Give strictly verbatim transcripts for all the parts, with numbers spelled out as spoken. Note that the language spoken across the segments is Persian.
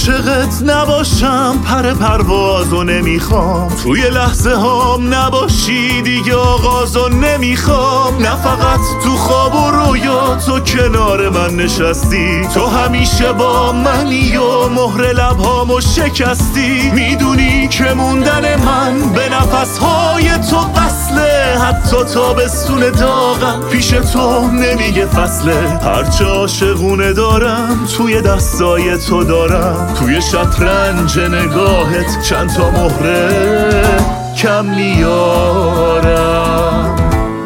عاشقت نباشم پر پروازو نمیخوام، توی لحظه هام نباشی دیگه آغازو نمیخوام. نه فقط تو خواب و رویا تو کنار من نشستی، تو همیشه با منی و مهر لبهامو شکستی. میدونی که موندن من به نفسهای تو وصله، حتی تابستون داغم پیش تو نمیگه فصله. هرچه عاشقونه دارم توی دستای تو دارم، توی شطرنج نگاهت چند تا مهره کم میارم.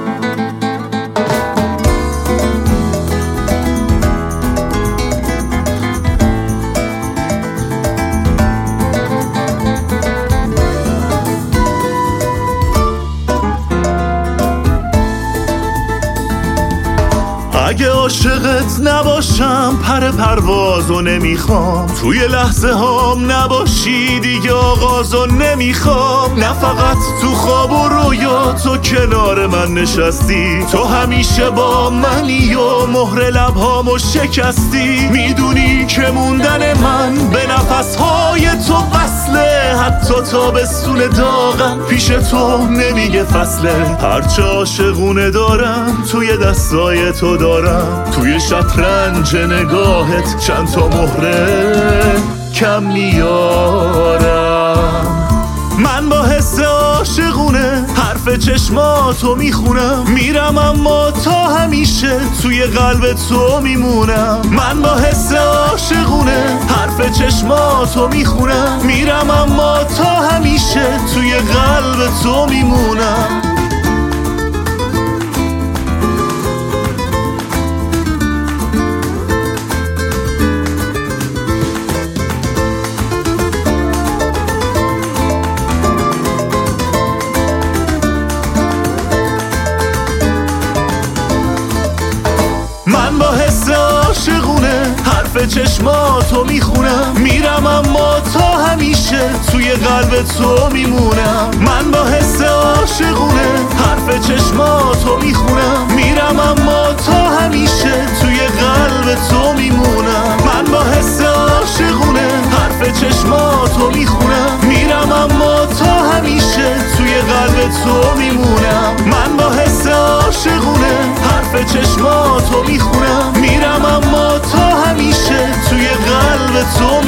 اگه عاشقت نباشم پر پروازو نمیخوام، توی لحظه هام نباشی دیگه آغازو نمیخوام. نه فقط تو خواب و رویا تو کنار من نشستی، تو همیشه با منی و مهر لبهامو شکستی. میدونی که موندن من به نفسهای تو وصله، حتی تابستون داغم پیش تو نمیگه فصله. هرچه عاشقونه دارم توی دستای تو دارم، توی شطرنج نگاهت چند تا مهره کم میارم. من با حس عاشقونه حرف چشماتو میخونم، میرم اما تا همیشه توی قلب تو میمونم. من با حس عاشقونه حرف چشماتو میخونم، میرم اما تا همیشه توی قلب تو میمونم. من با حس عاشقونه حرف چشماتو میخونم، میرم اما تا همیشه توی قلب تو میمونم. من با حس عاشقونه حرف چشماتو میخونم، میرم اما تا همیشه توی قلب تو میمونم. من با حس عاشقونه حرف چشماتو میخونم، میرم اما تا همیشه توی قلب تو میمونم. من با حس عاشقونه حرف چشماتو میخونم، میرم اما تا همیشه توی قلب تو